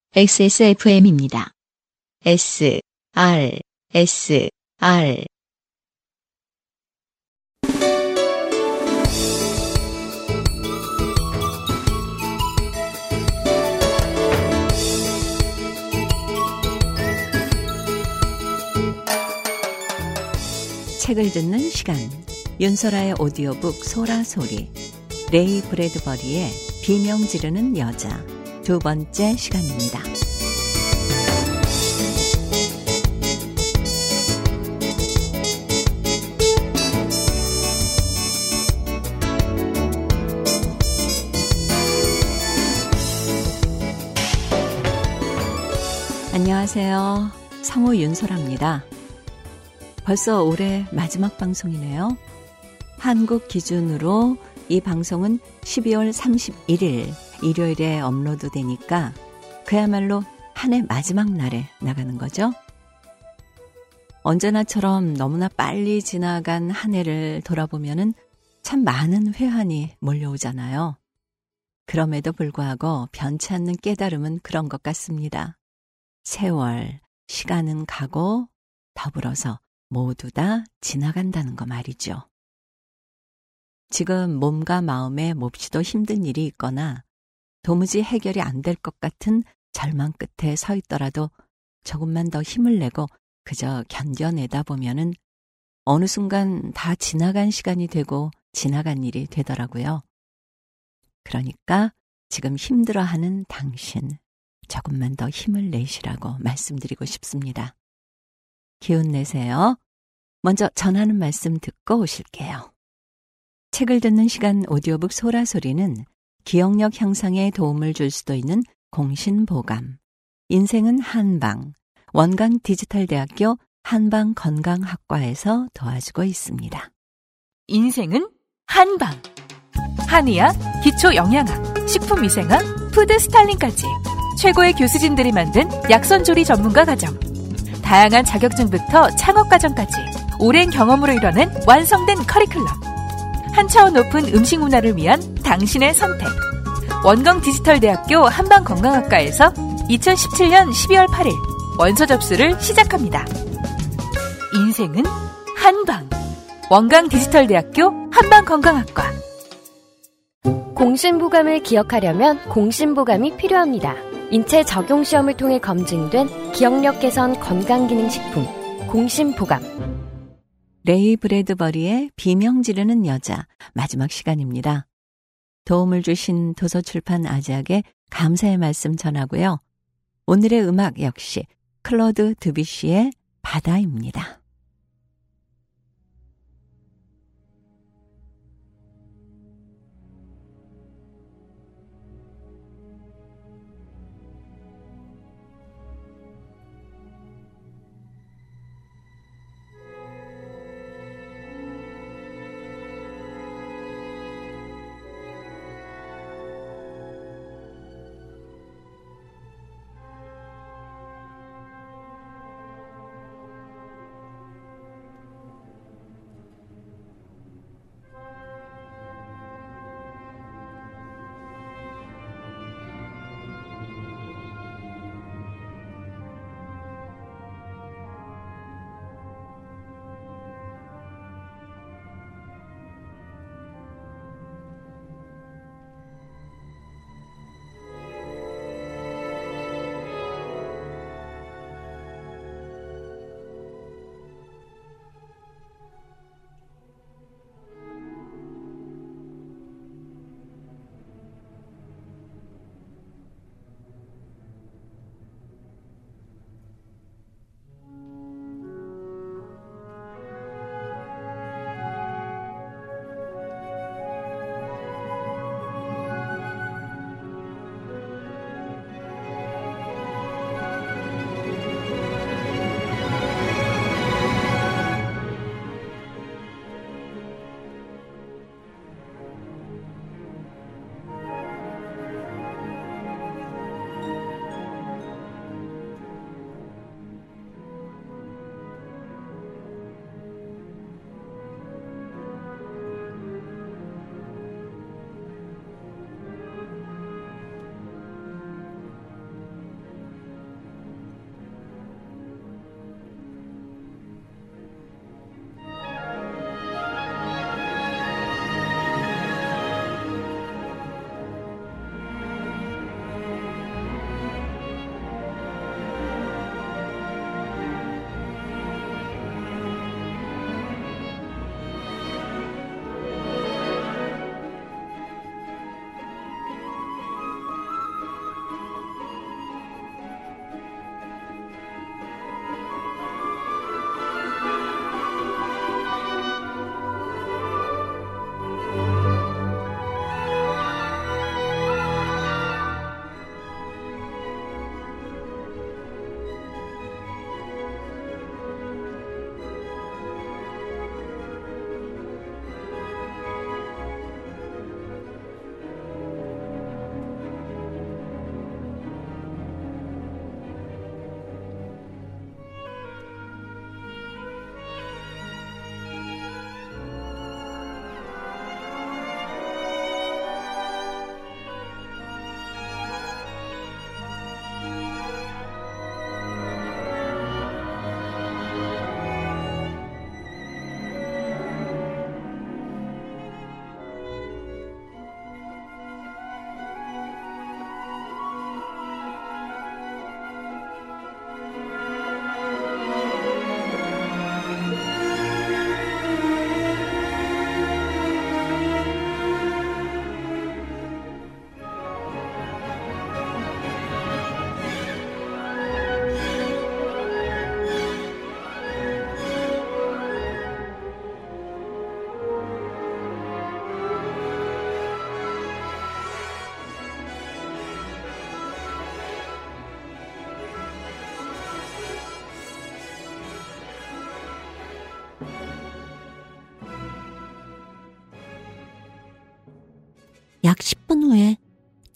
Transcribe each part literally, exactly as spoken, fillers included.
엑스에스에프엠입니다. 에스, 알, 에스, 알. 책을 듣는 시간, 윤소라의 오디오북 소라소리, 레이 브래드버리의 비명 지르는 여자, 두 번째 시간입니다. 안녕하세요. 성우 윤소라입니다. 벌써 올해 마지막 방송이네요. 한국 기준으로 이 방송은 십이월 삼십일일 일요일에 업로드 되니까 그야말로 한 해 마지막 날에 나가는 거죠. 언제나처럼 너무나 빨리 지나간 한 해를 돌아보면은 참 많은 회한이 몰려오잖아요. 그럼에도 불구하고 변치 않는 깨달음은 그런 것 같습니다. 세월, 시간은 가고 더불어서 모두 다 지나간다는 거 말이죠. 지금 몸과 마음에 몹시도 힘든 일이 있거나 도무지 해결이 안 될 것 같은 절망 끝에 서 있더라도 조금만 더 힘을 내고 그저 견뎌내다 보면은 어느 순간 다 지나간 시간이 되고 지나간 일이 되더라고요. 그러니까 지금 힘들어하는 당신, 조금만 더 힘을 내시라고 말씀드리고 싶습니다. 기운 내세요. 먼저 전하는 말씀 듣고 오실게요. 책을 듣는 시간 오디오북 소라소리는 기억력 향상에 도움을 줄 수도 있는 공신보감, 인생은 한방, 원광 디지털대학교 한방건강학과에서 도와주고 있습니다. 인생은 한방. 한의학, 기초영양학, 식품위생학, 푸드스타일링까지 최고의 교수진들이 만든 약선조리 전문가 과정. 다양한 자격증부터 창업과정까지 오랜 경험으로 이뤄낸 완성된 커리큘럼. 한 차원 높은 음식 문화를 위한 당신의 선택. 원광 디지털대학교 한방건강학과에서 이천십칠년 십이월 팔일 원서 접수를 시작합니다. 인생은 한방. 원광 디지털대학교 한방건강학과. 공신보감을 기억하려면 공신보감이 필요합니다. 인체 적용 시험을 통해 검증된 기억력 개선 건강기능식품 공신보감. 레이 브래드버리의 비명 지르는 여자 마지막 시간입니다. 도움을 주신 도서출판 아작에 감사의 말씀 전하고요. 오늘의 음악 역시 클로드 드뷔시의 바다입니다.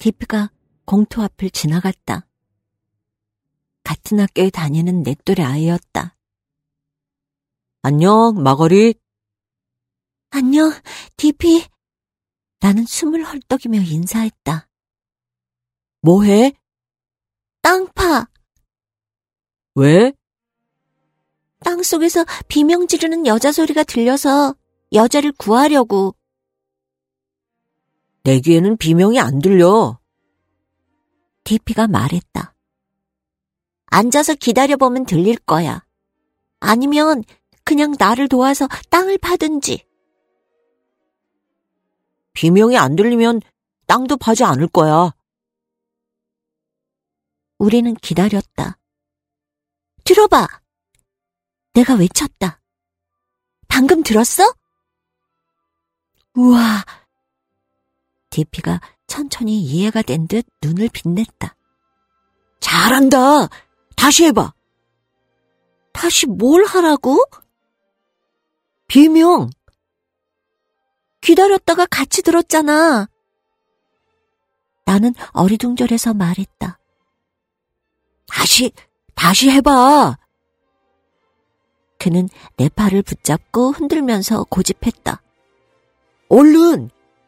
디피가 공터 앞을 지나갔다. 같은 학교에 다니는 내 또래 아이였다. 안녕, 마거릿. 안녕, 디피. 나는 숨을 헐떡이며 인사했다. 뭐해? 땅 파. 왜? 땅속에서 비명 지르는 여자 소리가 들려서 여자를 구하려고. 내 귀에는 비명이 안 들려. 디피가 말했다. 앉아서 기다려보면 들릴 거야. 아니면 그냥 나를 도와서 땅을 파든지. 비명이 안 들리면 땅도 파지 않을 거야. 우리는 기다렸다. 들어봐. 내가 외쳤다. 방금 들었어? 우와. 디피가 천천히 이해가 된 듯 눈을 빛냈다. 잘한다. 다시 해봐. 다시 뭘 하라고? 비명. 기다렸다가 같이 들었잖아. 나는 어리둥절해서 말했다. 다시, 다시 해봐. 그는 내 팔을 붙잡고 흔들면서 고집했다. 얼른.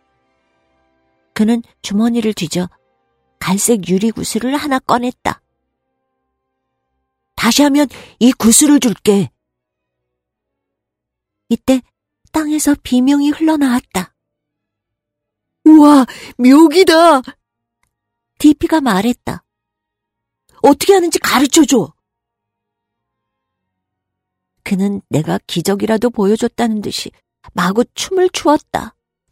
그는 주머니를 뒤져 갈색 유리 구슬을 하나 꺼냈다. 다시 하면 이 구슬을 줄게. 이때 땅에서 비명이 흘러나왔다. 우와, 묘기다. 디피가 말했다. 어떻게 하는지 가르쳐줘. 그는 내가 기적이라도 보여줬다는 듯이 마구 춤을 추었다.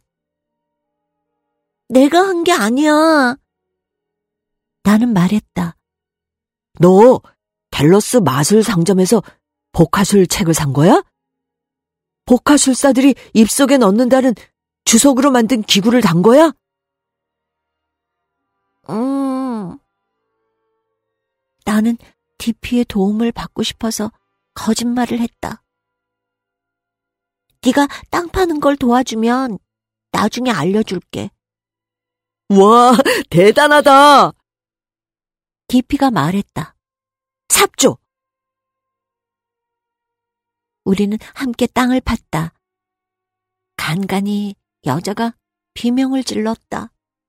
내가 한 게 아니야. 나는 말했다. 너 댈러스 마술 상점에서 복화술 책을 산 거야? 복화술사들이 입속에 넣는다는 주석으로 만든 기구를 단 거야? 음. 나는 디피의 도움을 받고 싶어서 거짓말을 했다. 네가 땅 파는 걸 도와주면 나중에 알려줄게. 와, 대단하다. 디피가 말했다. 삽줘. 우리는 함께 땅을 팠다. 간간히 여자가 비명을 질렀다.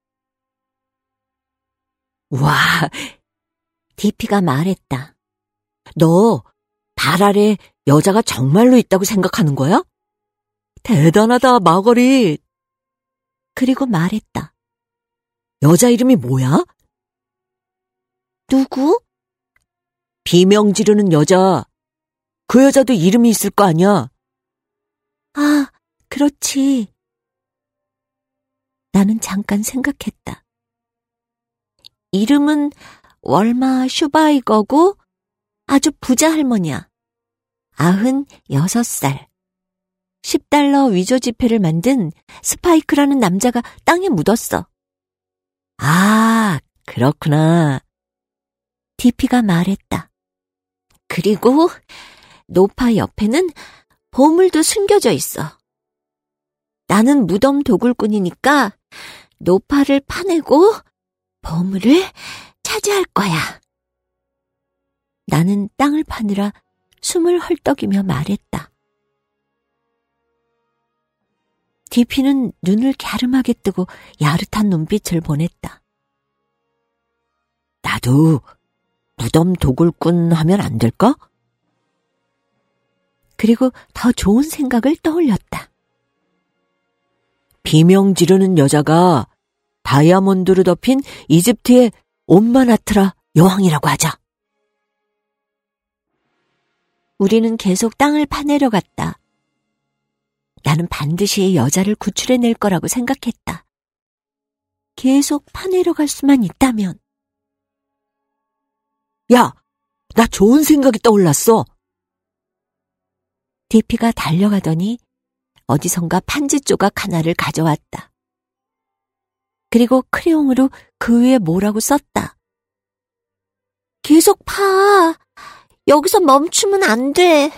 와, 디피가 말했다. 너 달 아래 여자가 정말로 있다고 생각하는 거야? 대단하다, 마거릿. 그리고 말했다. 여자 이름이 뭐야? 누구? 비명 지르는 여자. 그 여자도 이름이 있을 거 아니야? 아, 그렇지. 나는 잠깐 생각했다. 이름은 월마 슈바이거고 아주 부자 할머니야. 아흔 여섯 살. 십 달러 위조 지폐를 만든 스파이크라는 남자가 땅에 묻었어. 아, 그렇구나. 디피가 말했다. 그리고 노파 옆에는 보물도 숨겨져 있어. 나는 무덤 도굴꾼이니까 노파를 파내고 보물을 차지할 거야. 나는 땅을 파느라 숨을 헐떡이며 말했다. 디피는 눈을 갸름하게 뜨고 야릇한 눈빛을 보냈다. 나도 무덤 도굴꾼 하면 안 될까? 그리고 더 좋은 생각을 떠올렸다. 비명 지르는 여자가 다이아몬드로 덮인 이집트의 옴마나트라 여왕이라고 하자. 우리는 계속 땅을 파내려 갔다. 나는 반드시 여자를 구출해낼 거라고 생각했다. 계속 파내려 갈 수만 있다면. 야, 나 좋은 생각이 떠올랐어. 디피가 달려가더니 어디선가 판지 조각 하나를 가져왔다. 그리고 크레용으로 그 위에 뭐라고 썼다. 계속 파. 여기서 멈추면 안 돼.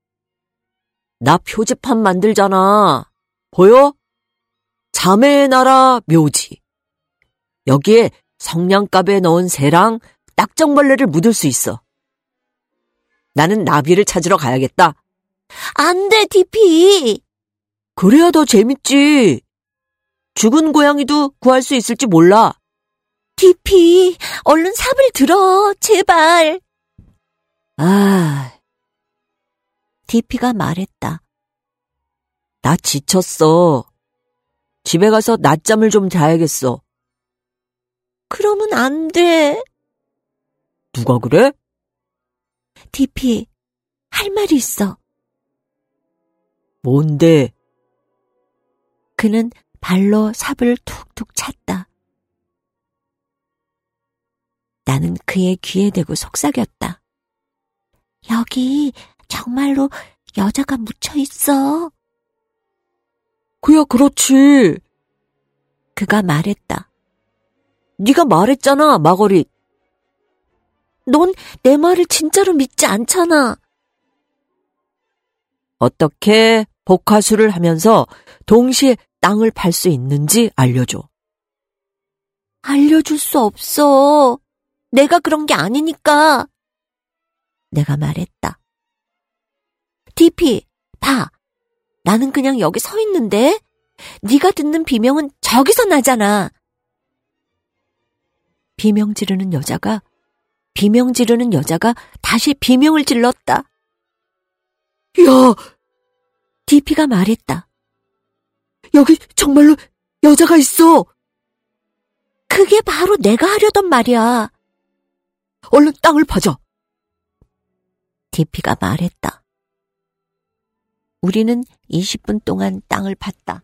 나 표지판 만들잖아. 보여? 자매의 나라 묘지. 여기에 성냥갑에 넣은 새랑 딱정벌레를 묻을 수 있어. 나는 나비를 찾으러 가야겠다. 안 돼, 디피. 그래야 더 재밌지. 죽은 고양이도 구할 수 있을지 몰라. 디피, 얼른 삽을 들어, 제발. 아, 디피가 말했다. 나 지쳤어. 집에 가서 낮잠을 좀 자야겠어. 그러면 안 돼. 누가 그래? 디피, 할 말이 있어. 뭔데? 그는 발로 삽을 툭툭 찼다. 나는 그의 귀에 대고 속삭였다. 여기 정말로 여자가 묻혀 있어. 그야 그렇지. 그가 말했다. 네가 말했잖아, 마거릿. 넌 내 말을 진짜로 믿지 않잖아. 어떻게 복화술을 하면서 동시에 땅을 팔 수 있는지 알려줘. 알려줄 수 없어. 내가 그런 게 아니니까. 내가 말했다. 디피, 봐. 나는 그냥 여기 서 있는데 네가 듣는 비명은 저기서 나잖아. 비명 지르는 여자가 비명 지르는 여자가 다시 비명을 질렀다. 야! 디피가 말했다. 여기 정말로 여자가 있어. 그게 바로 내가 하려던 말이야. 얼른 땅을 파자. 디피가 말했다. 우리는 이십 분 동안 땅을 팠다.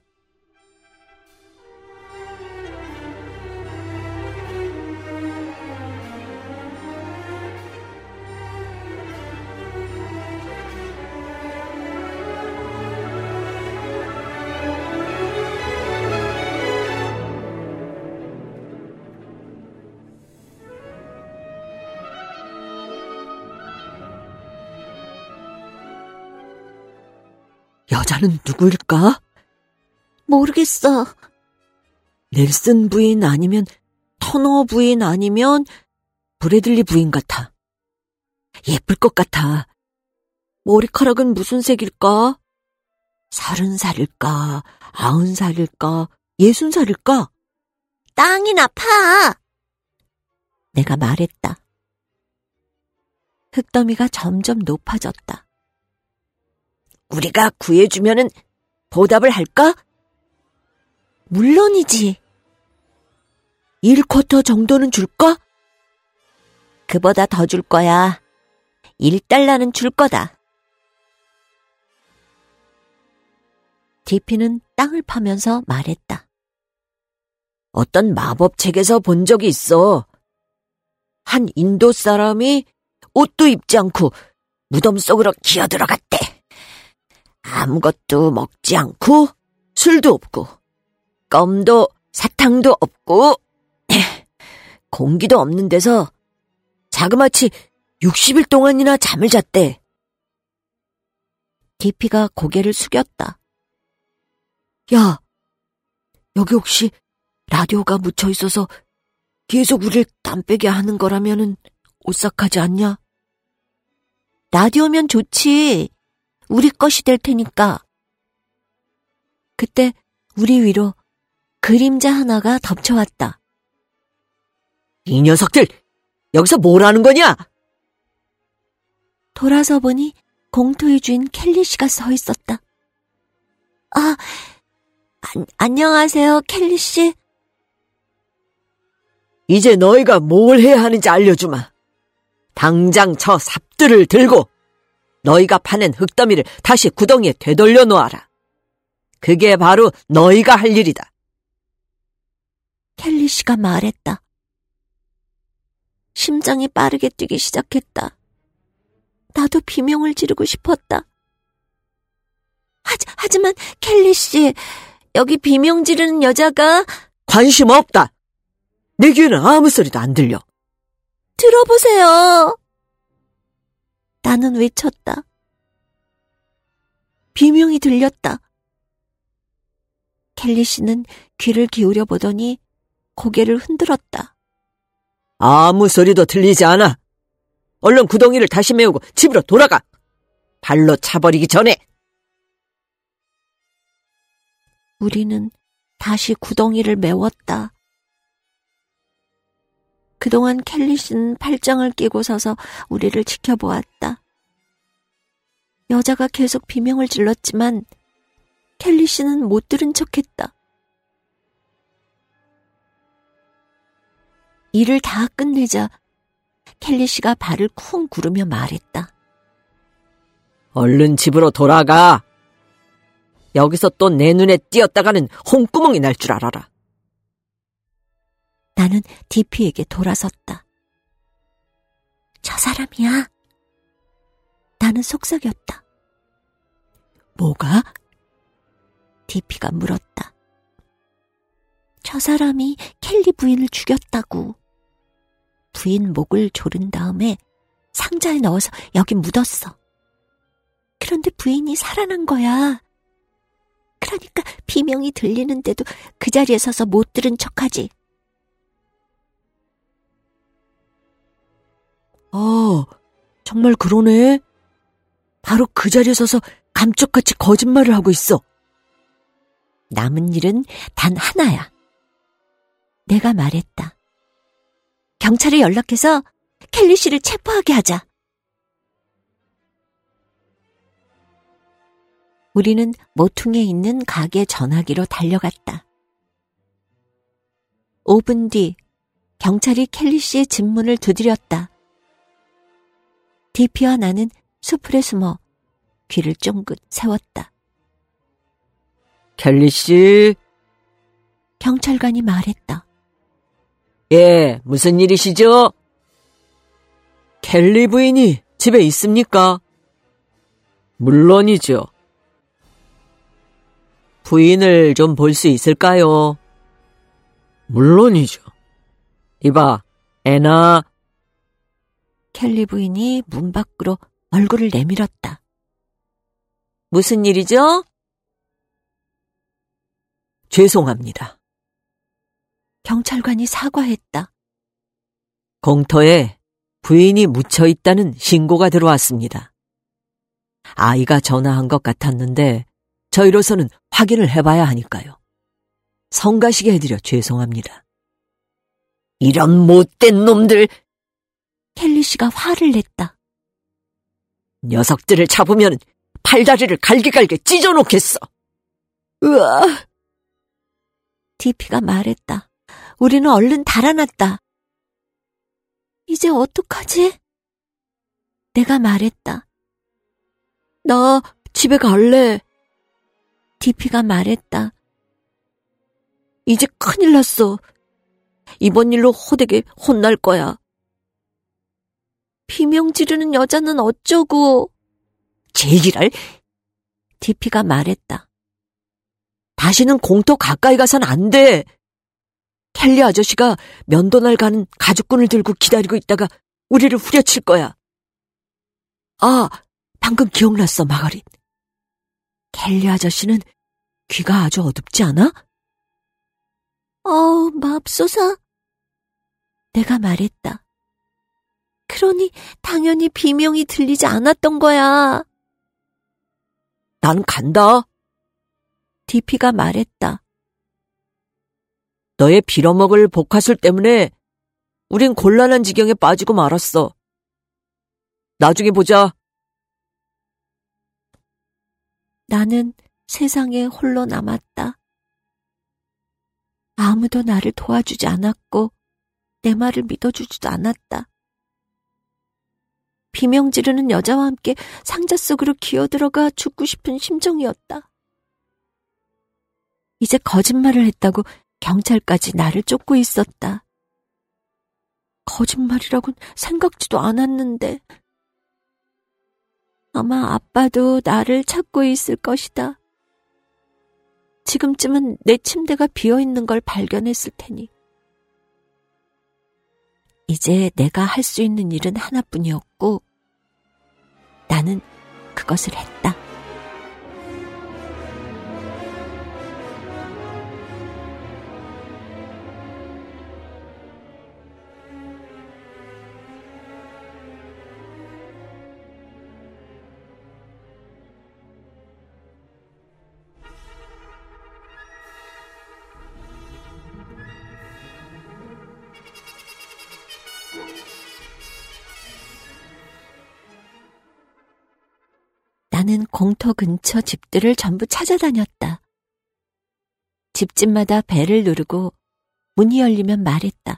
여자는 누구일까? 모르겠어. 넬슨 부인 아니면 터너 부인 아니면 브래들리 부인 같아. 예쁠 것 같아. 머리카락은 무슨 색일까? 서른 살일까? 아흔 살일까? 예순 살일까? 땅이나 파! 내가 말했다. 흙더미가 점점 높아졌다. 우리가 구해주면은 보답을 할까? 물론이지. 일 쿼터 정도는 줄까? 그보다 더 줄 거야. 일 달러는 줄 거다. 디피는 땅을 파면서 말했다. 어떤 마법책에서 본 적이 있어. 한 인도 사람이 옷도 입지 않고 무덤 속으로 기어들어갔대. 아무것도 먹지 않고 술도 없고 껌도 사탕도 없고 공기도 없는 데서 자그마치 육십 일 동안이나 잠을 잤대. 디피가 고개를 숙였다. 야, 여기 혹시 라디오가 묻혀 있어서 계속 우릴 땀 빼게 하는 거라면은 오싹하지 않냐? 라디오면 좋지. 우리 것이 될 테니까. 그때 우리 위로 그림자 하나가 덮쳐왔다. 이 녀석들, 여기서 뭘 하는 거냐? 돌아서 보니 공터의 주인 켈리 씨가 서 있었다. 아, 안, 안녕하세요, 켈리 씨. 이제 너희가 뭘 해야 하는지 알려주마. 당장 저 삽들을 들고 너희가 파낸 흙더미를 다시 구덩이에 되돌려 놓아라. 그게 바로 너희가 할 일이다. 켈리 씨가 말했다. 심장이 빠르게 뛰기 시작했다. 나도 비명을 지르고 싶었다. 하지, 하지만 켈리 씨, 여기 비명 지르는 여자가... 관심 없다. 내 귀에는 아무 소리도 안 들려. 들어보세요. 나는 외쳤다. 비명이 들렸다. 켈리 씨는 귀를 기울여 보더니 고개를 흔들었다. 아무 소리도 들리지 않아. 얼른 구덩이를 다시 메우고 집으로 돌아가. 발로 차버리기 전에. 우리는 다시 구덩이를 메웠다. 그동안 켈리 씨는 팔짱을 끼고 서서 우리를 지켜보았다. 여자가 계속 비명을 질렀지만 켈리 씨는 못 들은 척했다. 일을 다 끝내자 켈리 씨가 발을 쿵 구르며 말했다. 얼른 집으로 돌아가. 여기서 또 내 눈에 띄었다가는 홍구멍이 날 줄 알아라. 나는 디피에게 돌아섰다. 저 사람이야. 나는 속삭였다. 뭐가? 디피가 물었다. 저 사람이 켈리 부인을 죽였다고. 부인 목을 조른 다음에 상자에 넣어서 여기 묻었어. 그런데 부인이 살아난 거야. 그러니까 비명이 들리는데도 그 자리에 서서 못 들은 척하지. 아, 정말 그러네. 바로 그 자리에 서서 감쪽같이 거짓말을 하고 있어. 남은 일은 단 하나야. 내가 말했다. 경찰에 연락해서 켈리 씨를 체포하게 하자. 우리는 모퉁이에 있는 가게 전화기로 달려갔다. 오 분 뒤 경찰이 켈리 씨의 집 문을 두드렸다. 디피와 나는 수풀에 숨어 귀를 쫑긋 세웠다. 켈리 씨. 경찰관이 말했다. 예, 무슨 일이시죠? 켈리 부인이 집에 있습니까? 물론이죠. 부인을 좀 볼 수 있을까요? 물론이죠. 이봐, 애나. 켈리 부인이 문 밖으로 얼굴을 내밀었다. 무슨 일이죠? 죄송합니다. 경찰관이 사과했다. 공터에 부인이 묻혀 있다는 신고가 들어왔습니다. 아이가 전화한 것 같았는데 저희로서는 확인을 해봐야 하니까요. 성가시게 해드려 죄송합니다. 이런 못된 놈들! 켈리 씨가 화를 냈다. 녀석들을 잡으면 팔다리를 갈기갈기 찢어놓겠어. 으아! 디피가 말했다. 우리는 얼른 달아났다. 이제 어떡하지? 내가 말했다. 나 집에 갈래. 디피가 말했다. 이제 큰일 났어. 이번 일로 호되게 혼날 거야. 비명 지르는 여자는 어쩌고. 제기랄. 디피가 말했다. 다시는 공터 가까이 가선 안 돼. 켈리 아저씨가 면도날 가는 가죽끈을 들고 기다리고 있다가 우리를 후려칠 거야. 아, 방금 기억났어, 마가릿. 켈리 아저씨는 귀가 아주 어둡지 않아? 어우, 맙소사. 내가 말했다. 그러니 당연히 비명이 들리지 않았던 거야. 난 간다. 디피가 말했다. 너의 빌어먹을 복화술 때문에 우린 곤란한 지경에 빠지고 말았어. 나중에 보자. 나는 세상에 홀로 남았다. 아무도 나를 도와주지 않았고 내 말을 믿어주지도 않았다. 비명 지르는 여자와 함께 상자 속으로 기어들어가 죽고 싶은 심정이었다. 이제 거짓말을 했다고 경찰까지 나를 쫓고 있었다. 거짓말이라곤 생각지도 않았는데. 아마 아빠도 나를 찾고 있을 것이다. 지금쯤은 내 침대가 비어있는 걸 발견했을 테니. 이제 내가 할 수 있는 일은 하나뿐이었고 나는 그것을 했다. 나는 공터 근처 집들을 전부 찾아다녔다. 집집마다 벨을 누르고 문이 열리면 말했다.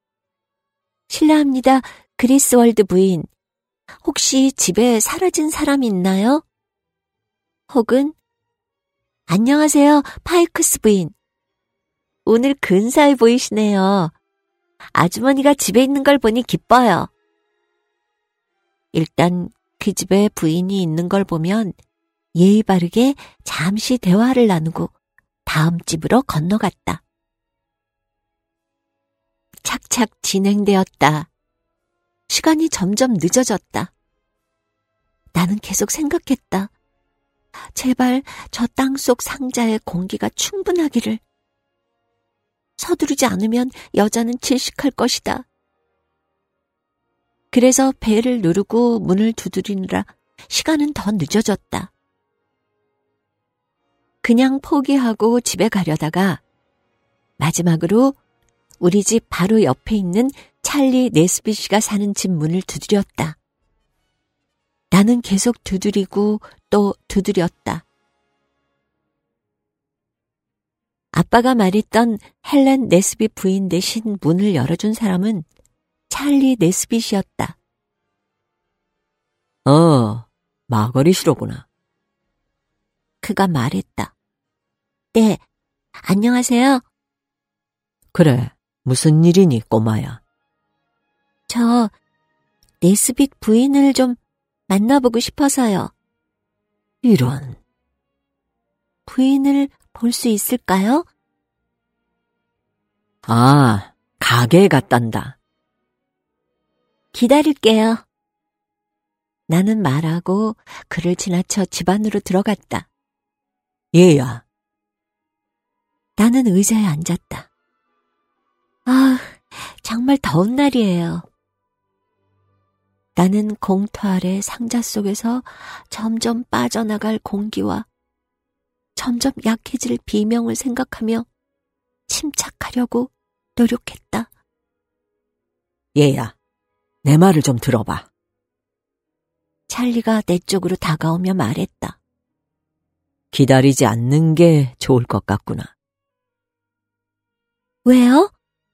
실례합니다. 그리스월드 부인. 혹시 집에 사라진 사람 있나요? 혹은 안녕하세요. 파이크스 부인. 오늘 근사해 보이시네요. 아주머니가 집에 있는 걸 보니 기뻐요. 일단 그 집에 부인이 있는 걸 보면 예의 바르게 잠시 대화를 나누고 다음 집으로 건너갔다. 착착 진행되었다. 시간이 점점 늦어졌다. 나는 계속 생각했다. 제발 저 땅속 상자의 공기가 충분하기를. 서두르지 않으면 여자는 질식할 것이다. 그래서 벨을 누르고 문을 두드리느라 시간은 더 늦어졌다. 그냥 포기하고 집에 가려다가 마지막으로 우리 집 바로 옆에 있는 찰리 네스비 씨가 사는 집 문을 두드렸다. 나는 계속 두드리고 또 두드렸다. 아빠가 말했던 헬렌 네스비 부인 대신 문을 열어준 사람은 찰리 네스비 씨였다. 어, 마거릿이로구나. 그가 말했다. 네, 안녕하세요. 그래, 무슨 일이니, 꼬마야? 저 네스빗 부인을 좀 만나보고 싶어서요. 이런. 부인을 볼 수 있을까요? 아, 가게에 갔단다. 기다릴게요. 나는 말하고 그를 지나쳐 집 안으로 들어갔다. 얘야. 나는 의자에 앉았다. 아, 정말 더운 날이에요. 나는 공터 아래 상자 속에서 점점 빠져나갈 공기와 점점 약해질 비명을 생각하며 침착하려고 노력했다. 얘야, 내 말을 좀 들어봐. 찰리가 내 쪽으로 다가오며 말했다. 기다리지 않는 게 좋을 것 같구나. 왜요?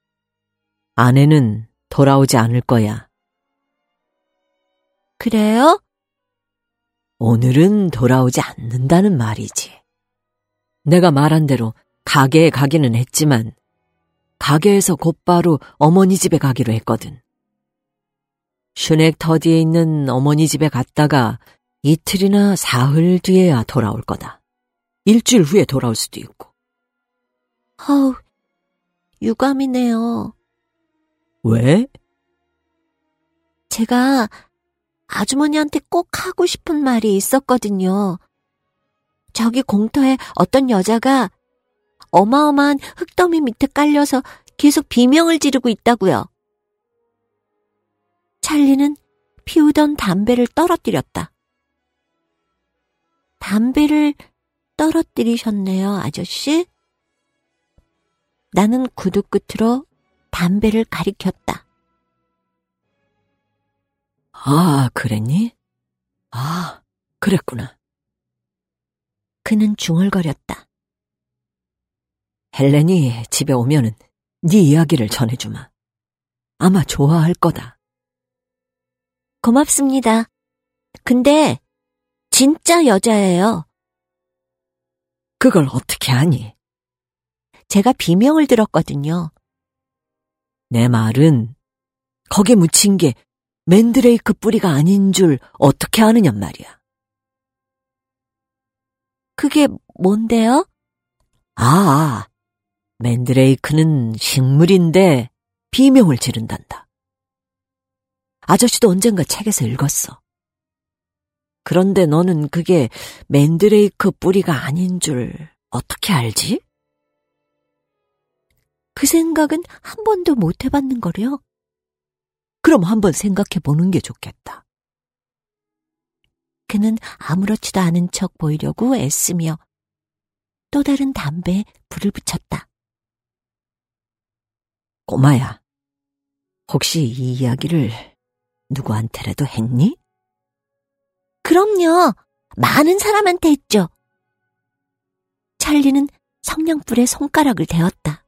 아내는 돌아오지 않을 거야. 그래요? 오늘은 돌아오지 않는다는 말이지. 내가 말한 대로 가게에 가기는 했지만 가게에서 곧바로 어머니 집에 가기로 했거든. 슈넥터디에 있는 어머니 집에 갔다가 이틀이나 사흘 뒤에야 돌아올 거다. 일주일 후에 돌아올 수도 있고. 어우, 유감이네요. 왜? 제가 아주머니한테 꼭 하고 싶은 말이 있었거든요. 저기 공터에 어떤 여자가 어마어마한 흙더미 밑에 깔려서 계속 비명을 지르고 있다고요. 찰리는 피우던 담배를 떨어뜨렸다. 담배를 떨어뜨리셨네요, 아저씨? 나는 구두 끝으로 담배를 가리켰다. 아, 그랬니? 아, 그랬구나. 그는 중얼거렸다. 헬렌이 집에 오면은 네 이야기를 전해주마. 아마 좋아할 거다. 고맙습니다. 근데 진짜 여자예요. 그걸 어떻게 아니? 제가 비명을 들었거든요. 내 말은 거기에 묻힌 게 맨드레이크 뿌리가 아닌 줄 어떻게 아느냔 말이야. 그게 뭔데요? 아, 맨드레이크는 식물인데 비명을 지른단다. 아저씨도 언젠가 책에서 읽었어. 그런데 너는 그게 맨드레이크 뿌리가 아닌 줄 어떻게 알지? 그 생각은 한 번도 못 해봤는 거려. 그럼 한번 생각해 보는 게 좋겠다. 그는 아무렇지도 않은 척 보이려고 애쓰며 또 다른 담배에 불을 붙였다. 꼬마야, 혹시 이 이야기를 누구한테라도 했니? 그럼요. 많은 사람한테 했죠. 찰리는 성냥불에 손가락을 대었다.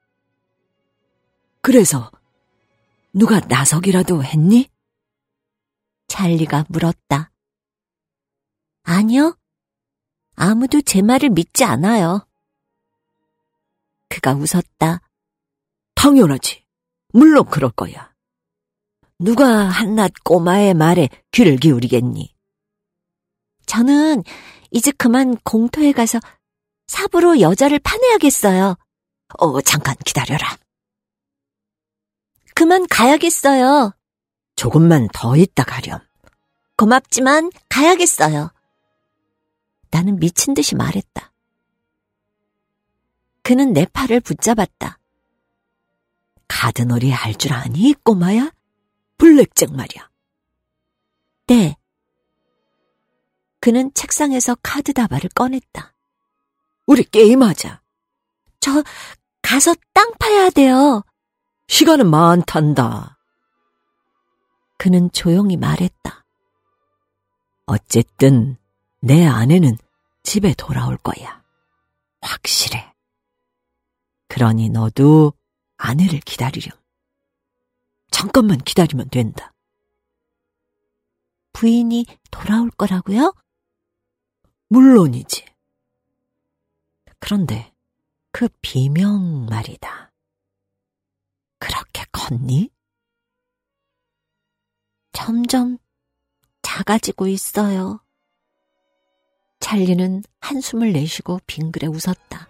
그래서 누가 나서기라도 했니? 찰리가 물었다. 아니요. 아무도 제 말을 믿지 않아요. 그가 웃었다. 당연하지. 물론 그럴 거야. 누가 한낱 꼬마의 말에 귀를 기울이겠니? 저는 이제 그만 공터에 가서 삽으로 여자를 파내야겠어요. 어, 잠깐 기다려라. 그만 가야겠어요. 조금만 더 있다 가렴. 고맙지만 가야겠어요. 나는 미친 듯이 말했다. 그는 내 팔을 붙잡았다. 카드놀이 할 줄 아니, 꼬마야? 블랙잭 말이야. 네. 그는 책상에서 카드 다발을 꺼냈다. 우리 게임하자. 저 가서 땅 파야 돼요. 시간은 많단다. 그는 조용히 말했다. 어쨌든 내 아내는 집에 돌아올 거야. 확실해. 그러니 너도 아내를 기다리렴. 잠깐만 기다리면 된다. 부인이 돌아올 거라고요? 물론이지. 그런데 그 비명 말이다. 그렇게 컸니? 점점 작아지고 있어요. 찰리는 한숨을 내쉬고 빙그레 웃었다.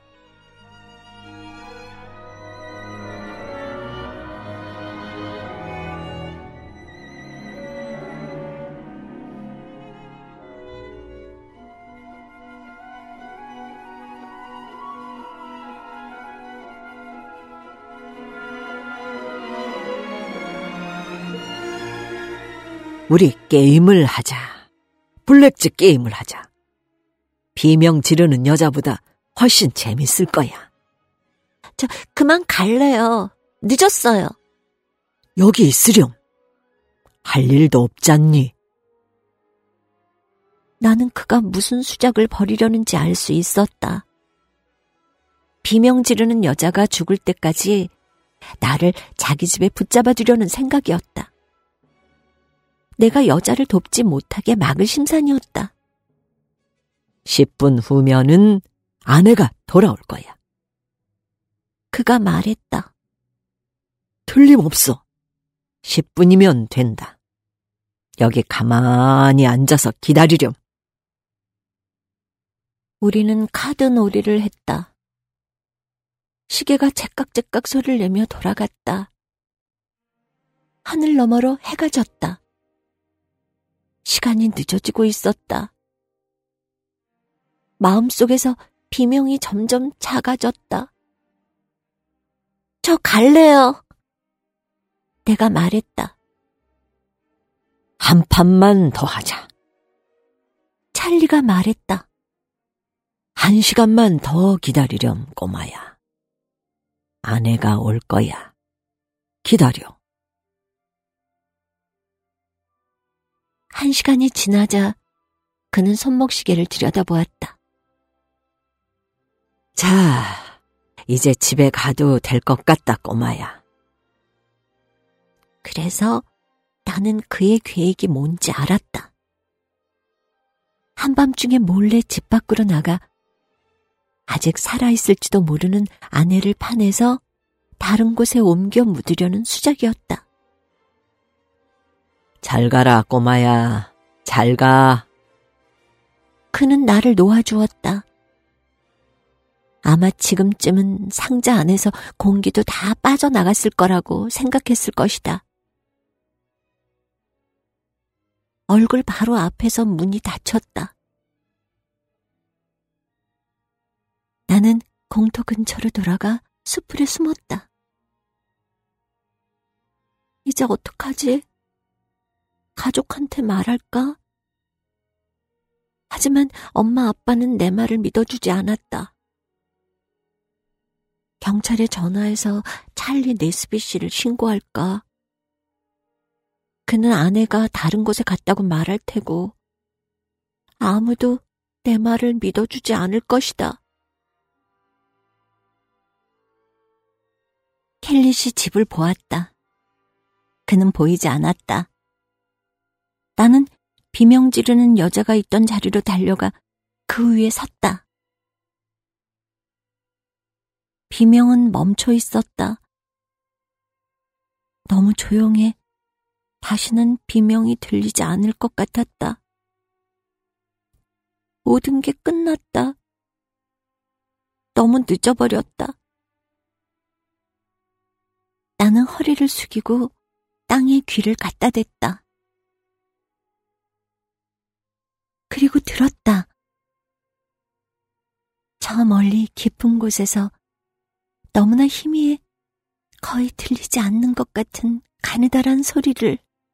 우리 게임을 하자. 블랙잭 게임을 하자. 비명 지르는 여자보다 훨씬 재밌을 거야. 저 그만 갈래요. 늦었어요. 여기 있으렴. 할 일도 없잖니. 나는 그가 무슨 수작을 벌이려는지 알 수 있었다. 비명 지르는 여자가 죽을 때까지 나를 자기 집에 붙잡아두려는 생각이었다. 내가 여자를 돕지 못하게 막을 심산이었다. 십 분 후면은 아내가 돌아올 거야. 그가 말했다. 틀림없어. 십 분이면 된다. 여기 가만히 앉아서 기다리렴. 우리는 카드놀이를 했다. 시계가 째깍째깍 소리를 내며 돌아갔다. 하늘 너머로 해가 졌다. 시간이 늦어지고 있었다. 마음속에서 비명이 점점 작아졌다. 저 갈래요. 내가 말했다. 한 판만 더 하자. 찰리가 말했다. 한 시간만 더 기다리렴, 꼬마야. 아내가 올 거야. 기다려. 한 시간이 지나자 그는 손목시계를 들여다보았다. 자, 이제 집에 가도 될 것 같다, 꼬마야. 그래서 나는 그의 계획이 뭔지 알았다. 한밤중에 몰래 집 밖으로 나가 아직 살아있을지도 모르는 아내를 파내서 다른 곳에 옮겨 묻으려는 수작이었다. 잘 가라, 꼬마야. 잘 가. 그는 나를 놓아주었다. 아마 지금쯤은 상자 안에서 공기도 다 빠져나갔을 거라고 생각했을 것이다. 얼굴 바로 앞에서 문이 닫혔다. 나는 공터 근처로 돌아가 수풀에 숨었다. 이제 어떡하지? 가족한테 말할까? 하지만 엄마 아빠는 내 말을 믿어주지 않았다. 경찰에 전화해서 찰리 네스비 씨를 신고할까? 그는 아내가 다른 곳에 갔다고 말할 테고 아무도 내 말을 믿어주지 않을 것이다. 켈릿이 집을 보았다. 그는 보이지 않았다. 나는 비명 지르는 여자가 있던 자리로 달려가 그 위에 섰다. 비명은 멈춰 있었다. 너무 조용해 다시는 비명이 들리지 않을 것 같았다. 모든 게 끝났다. 너무 늦어버렸다. 나는 허리를 숙이고 땅에 귀를 갖다 댔다. 그리고 들었다. 저 멀리 깊은 곳에서 너무나 희미해 거의 들리지 않는 것 같은 가느다란 소리를.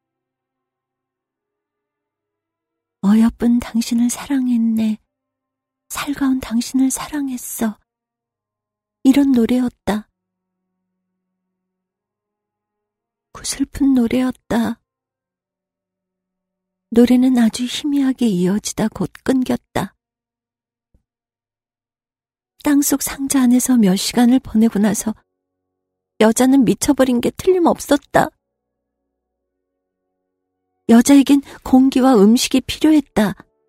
어여쁜 당신을 사랑했네. 살가운 당신을 사랑했어. 이런 노래였다. 구슬픈 노래였다. 노래는 아주 희미하게 이어지다 곧 끊겼다. 땅속 상자 안에서 몇 시간을 보내고 나서 여자는 미쳐버린 게 틀림없었다. 여자에겐 공기와 음식이 필요했다.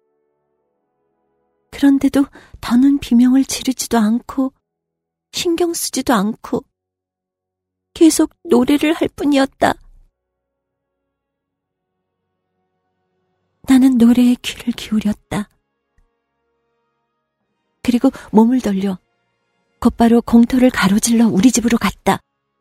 그런데도 더는 비명을 지르지도 않고 신경 쓰지도 않고 계속 노래를 할 뿐이었다. 나는 노래에 귀를 기울였다. 그리고 몸을 돌려 곧바로 공터를 가로질러 우리 집으로 갔다.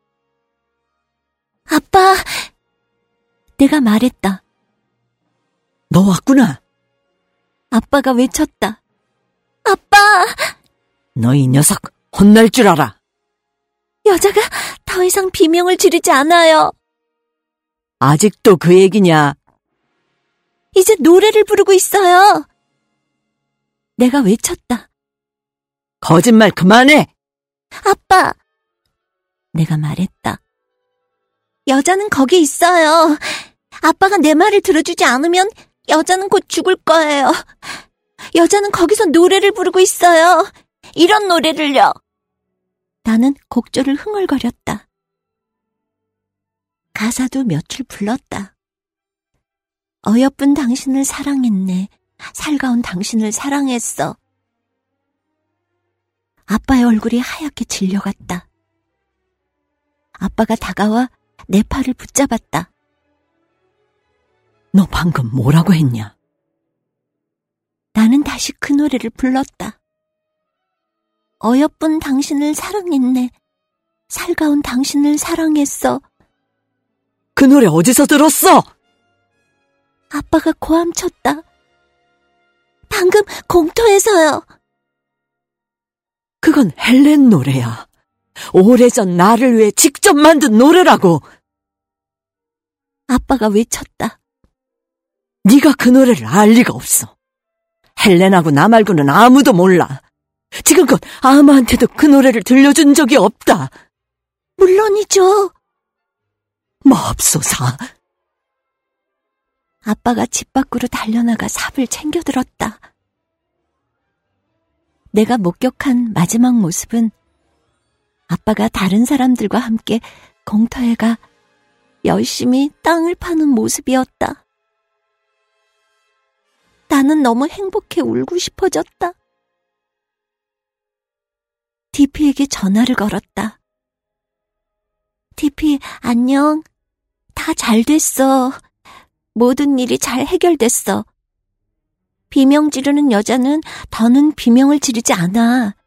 아빠! 내가 말했다. 너 왔구나. 아빠가 외쳤다. 아빠! 너 이 녀석 혼날 줄 알아. 여자가 더 이상 비명을 지르지 않아요. 아직도 그 얘기냐? 이제 노래를 부르고 있어요. 내가 외쳤다. 거짓말 그만해. 아빠! 내가 말했다. 여자는 거기 있어요. 아빠가 내 말을 들어주지 않으면 여자는 곧 죽을 거예요. 여자는 거기서 노래를 부르고 있어요. 이런 노래를요. 나는 곡조를 흥얼거렸다. 가사도 몇 줄 불렀다. 어여쁜 당신을 사랑했네. 살가운 당신을 사랑했어. 아빠의 얼굴이 하얗게 질려갔다. 아빠가 다가와 내 팔을 붙잡았다. 너 방금 뭐라고 했냐? 나는 다시 그 노래를 불렀다. 어여쁜 당신을 사랑했네. 살가운 당신을 사랑했어. 그 노래 어디서 들었어? 아빠가 고함쳤다. 방금 공터에서요. 그건 헬렌 노래야. 오래전 나를 위해 직접 만든 노래라고. 아빠가 외쳤다. 네가 그 노래를 알 리가 없어. 헬렌하고 나 말고는 아무도 몰라. 지금껏 아무한테도 그 노래를 들려준 적이 없다. 물론이죠. 맙소사. 아빠가 집 밖으로 달려나가 삽을 챙겨들었다. 내가 목격한 마지막 모습은 아빠가 다른 사람들과 함께 공터에 가 열심히 땅을 파는 모습이었다. 나는 너무 행복해 울고 싶어졌다. 디피에게 전화를 걸었다. 디피, 안녕. 다 잘 됐어. 모든 일이 잘 해결됐어. 비명 지르는 여자는 더는 비명을 지르지 않아.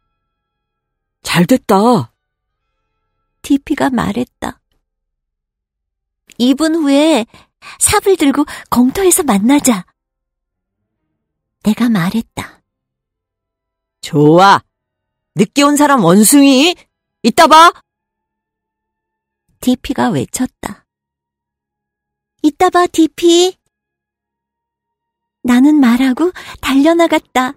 잘 됐다. 디피가 말했다. 이 분 후에 삽을 들고 공터에서 만나자. 내가 말했다. 좋아. 늦게 온 사람 원숭이. 이따 봐. 디피가 외쳤다. 이따 봐, 디피. 나는 말하고 달려나갔다.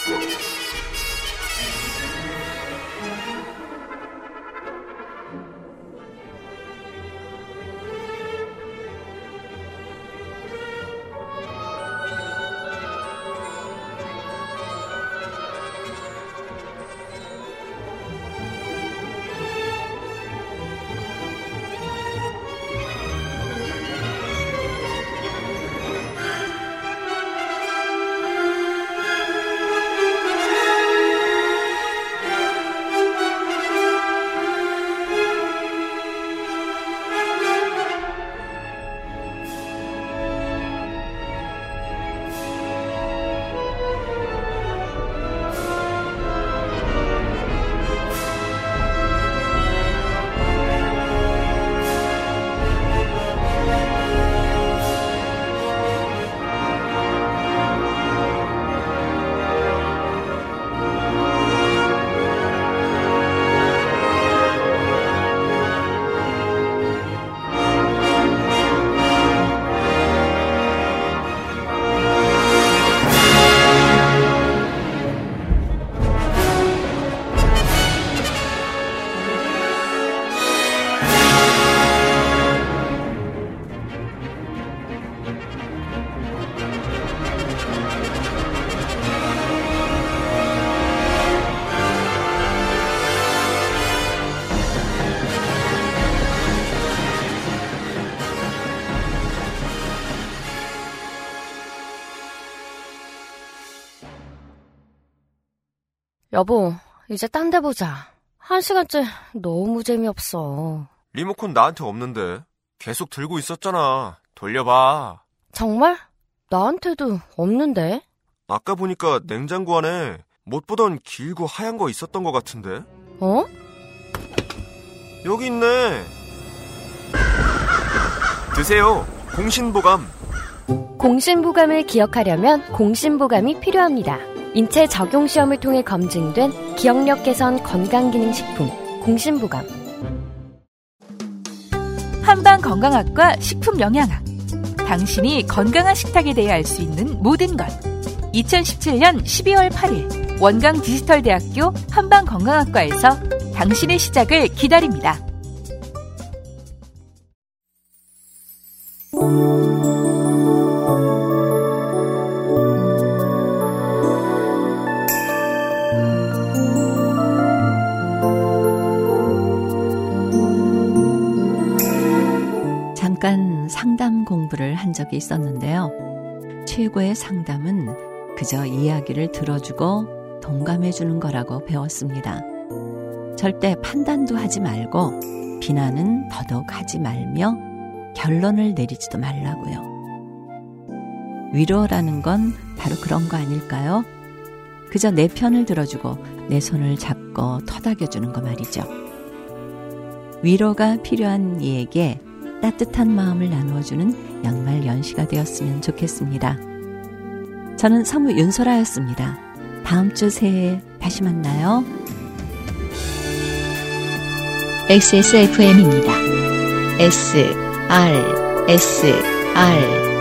여보, 이제 딴 데 보자. 한 시간째 너무 재미없어. 리모컨 나한테 없는데. 계속 들고 있었잖아. 돌려봐. 정말? 나한테도 없는데? 아까 보니까 냉장고 안에 못 보던 길고 하얀 거 있었던 것 같은데. 어? 여기 있네. 드세요. 공신보감. 공신보감을 기억하려면 공신보감이 필요합니다. 인체 적용시험을 통해 검증된 기억력 개선 건강기능식품 공신보감. 한방건강학과 식품영양학. 당신이 건강한 식탁에 대해 알 수 있는 모든 것. 이천십칠년 십이월 팔일 원광디지털대학교 한방건강학과에서 당신의 시작을 기다립니다. 잠깐 상담 공부를 한 적이 있었는데요. 최고의 상담은 그저 이야기를 들어주고 동감해주는 거라고 배웠습니다. 절대 판단도 하지 말고 비난은 더더욱 하지 말며 결론을 내리지도 말라고요. 위로라는 건 바로 그런 거 아닐까요? 그저 내 편을 들어주고 내 손을 잡고 토닥여주는 거 말이죠. 위로가 필요한 이에게 따뜻한 마음을 나누어주는 연말 연시가 되었으면 좋겠습니다. 저는 성우 윤소라였습니다. 다음 주 새해에 다시 만나요. 엑스에스에프엠입니다. 에스 알 에스 알